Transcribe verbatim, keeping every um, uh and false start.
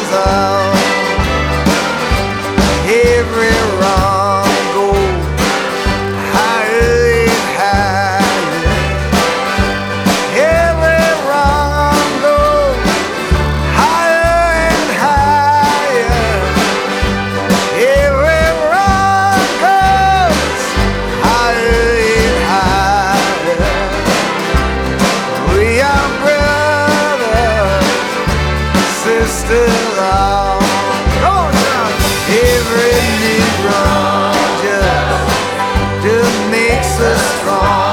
goes up, every rung goes higher and higher. Every rung goes higher and higher. Every rung goes higher and higher. We are brothers, sisters, all. Every new run just, just makes us strong.